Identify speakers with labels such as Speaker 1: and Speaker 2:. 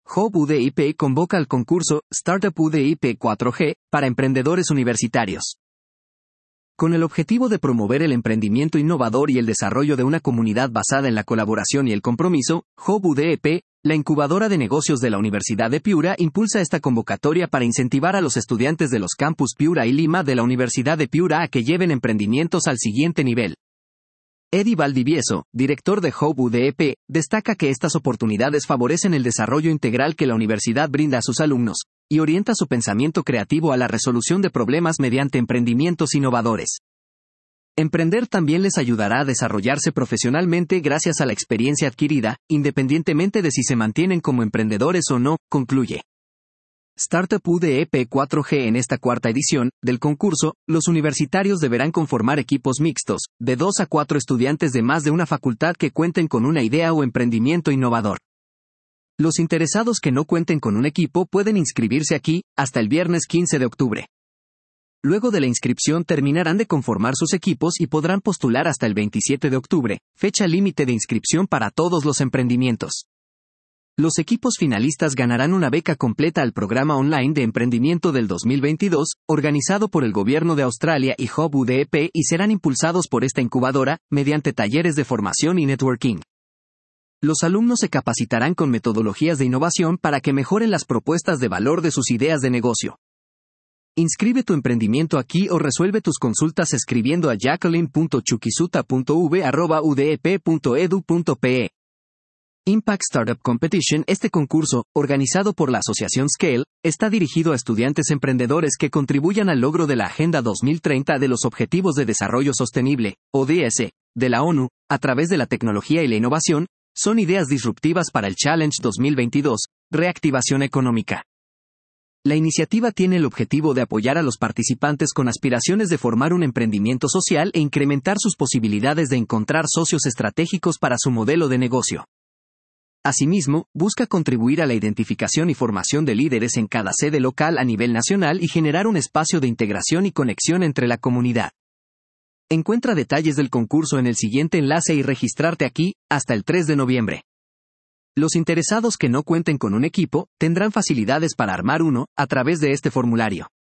Speaker 1: Hub UDIP convoca al concurso Startup UDIP 4G para emprendedores universitarios. Con el objetivo de promover el emprendimiento innovador y el desarrollo de una comunidad basada en la colaboración y el compromiso, Hub UDIP, la incubadora de negocios de la Universidad de Piura, impulsa esta convocatoria para incentivar a los estudiantes de los campus Piura y Lima de la Universidad de Piura a que lleven emprendimientos al siguiente nivel. Eddie Valdivieso, director de Hub UDIP, destaca que estas oportunidades favorecen el desarrollo integral que la universidad brinda a sus alumnos, y orienta su pensamiento creativo a la resolución de problemas mediante emprendimientos innovadores. Emprender también les ayudará a desarrollarse profesionalmente gracias a la experiencia adquirida, independientemente de si se mantienen como emprendedores o no, concluye. Startup UDIP 4G. En esta cuarta edición del concurso, los universitarios deberán conformar equipos mixtos, de 2 a 4 estudiantes de más de una facultad que cuenten con una idea o emprendimiento innovador. Los interesados que no cuenten con un equipo pueden inscribirse aquí, hasta el viernes 15 de octubre. Luego de la inscripción terminarán de conformar sus equipos y podrán postular hasta el 27 de octubre, fecha límite de inscripción para todos los emprendimientos. Los equipos finalistas ganarán una beca completa al programa online de emprendimiento del 2022, organizado por el Gobierno de Australia y Hub UDIP, y serán impulsados por esta incubadora, mediante talleres de formación y networking. Los alumnos se capacitarán con metodologías de innovación para que mejoren las propuestas de valor de sus ideas de negocio. Inscribe tu emprendimiento aquí o resuelve tus consultas escribiendo a jacqueline.chuquisuta.v@udep.edu.pe. Impact Startup Competition. Este concurso, organizado por la Asociación Scale, está dirigido a estudiantes emprendedores que contribuyan al logro de la Agenda 2030 de los Objetivos de Desarrollo Sostenible, ODS, de la ONU, a través de la tecnología y la innovación. Son ideas disruptivas para el Challenge 2022, reactivación económica. La iniciativa tiene el objetivo de apoyar a los participantes con aspiraciones de formar un emprendimiento social e incrementar sus posibilidades de encontrar socios estratégicos para su modelo de negocio. Asimismo, busca contribuir a la identificación y formación de líderes en cada sede local a nivel nacional y generar un espacio de integración y conexión entre la comunidad. Encuentra detalles del concurso en el siguiente enlace y registrarte aquí, hasta el 3 de noviembre. Los interesados que no cuenten con un equipo, tendrán facilidades para armar uno, a través de este formulario.